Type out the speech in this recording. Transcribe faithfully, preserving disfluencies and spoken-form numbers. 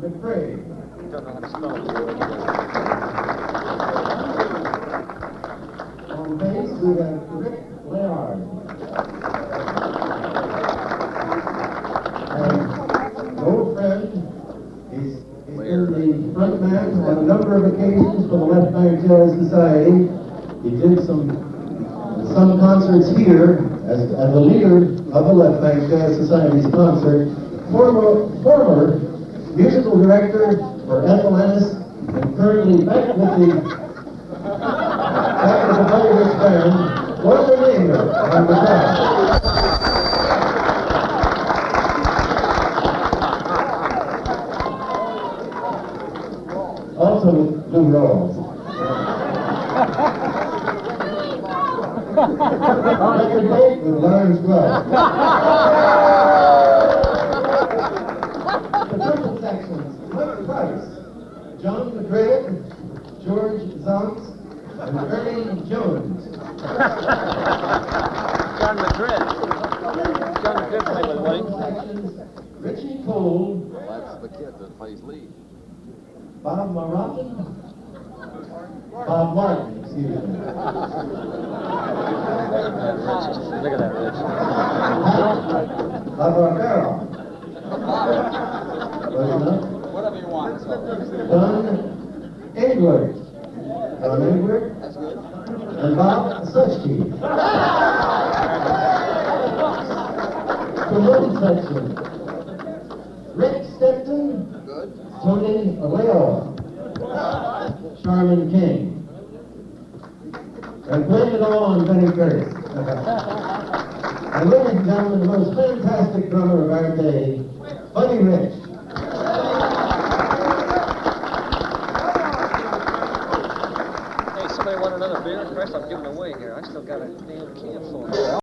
McCrae. Don't know how to spell it. On base, we have Rick Layard. An old friend. He's, he's been the front man on a number of occasions for the Left Bank Jazz Society. He did some some concerts here as, as the leader of the Left Bank Jazz Society's concert. Former, former musical director for Ethel Ennis, and currently back with the back with the Pirates band, Walter Linger on the guitar. Also with Lou Rawls. Record date with Lawrence Wells. The trumpet sections, Mike Price, John McCrae, George Zonks, and Ernie Jones. John McCrae. John McCrae played with Wayne. Sections, Richie Cole. Well, that's the kid that plays lead. Bob Martin. Bob Martin, excuse me. Look at that, Rich. Bob Barbero. Whatever you want. Don Edward. Don Edward. That's good. And Bob Suchke. The middle section. Rick Stetson. Good. Tony Aleo. Charmin King. And playing it all on Benny Curtis. And ladies and gentlemen, the most fantastic drummer of our day, Buddy Rich. Hey, somebody want another beer? Christ, I'm giving away here. I still got a damn can full.